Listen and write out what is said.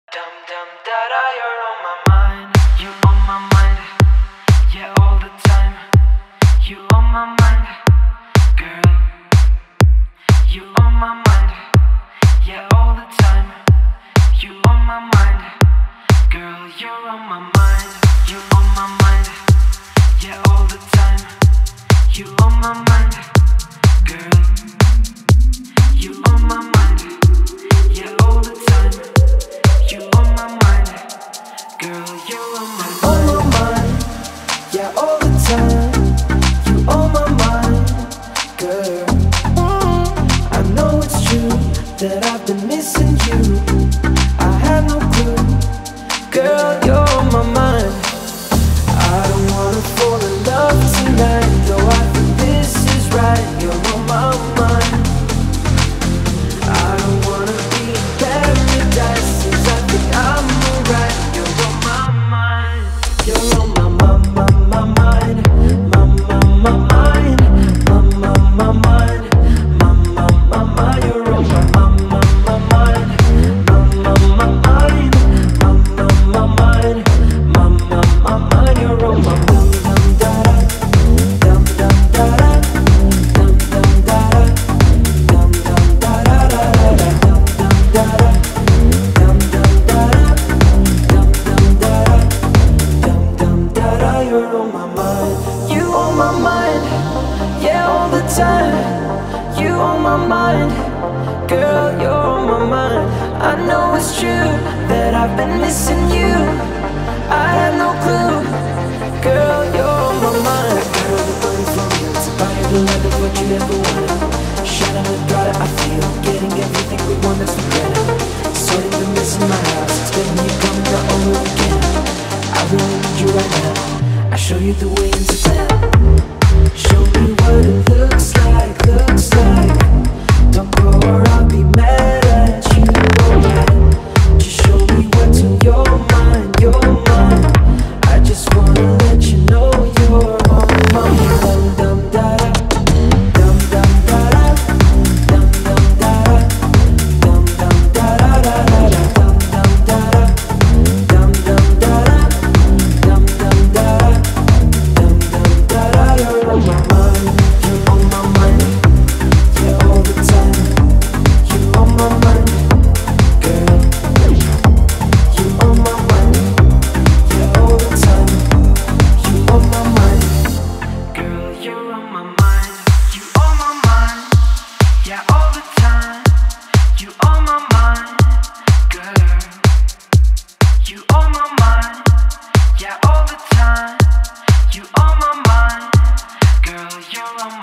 Dum dum da da, you're on my mind. You on my mind, yeah, all the time. You on my mind, girl. You on my mind, yeah, all the time. You on my mind, girl. You're on my mind. You on my mind, yeah, all the time. You on my mind, girl. You on my mind, yeah, all the time. You on my mind, girl, you're on my mind. On my mind, yeah, all the time. You on my mind, girl. I know it's true that I've been missing you. I had no clue, girl, you're on my mind. I don't wanna fall in love tonight, though I think this is right. You're on my mind. I don't wanna be in paradise, seems I think I'm alright. You're on my mind. You're on my mind, my mind, my mind, my mind, my mind. You're on my mind, my mind, my mind, my mind. You're on my dum dum da da, dum dum da da, dum dum da da, dum dum da da, dum dum da da, dum dum da da, dum dum da da. You're on my mind. You on my mind, yeah, all the time. You on my mind, girl, you're on my mind. I know it's true that I've been missing you. I had no clue, girl, you're on my mind. Girl, the money from you, it's about you to love it, what you never wanted. Shining with Prada, I feel getting everything we want, that's together. Sorting the mess in my house, expecting you coming the only weekend. I really need you right now. I show you the way into town. Show me what it looks like, looks like. Don't go or I'll be mad at you, alright. Just show me what's on your mind, your mind. I just wanna let you know you're on my mind. Dum dum da da, dum dum da da, dum dum da da, dum dum da da da da, dum dum da da, dum dum da da, dum dum da da, dum dum da da. You're on my mind, you're on my mind, yeah, all the time. You on my mind, girl. You on my mind, yeah, all the time. You on my mind, Girl, you're on my mind. You on my mind, yeah, all the time. You on my mind, girl. You on my mind, yeah, all the time. You on my mind, girl, you're on my mind.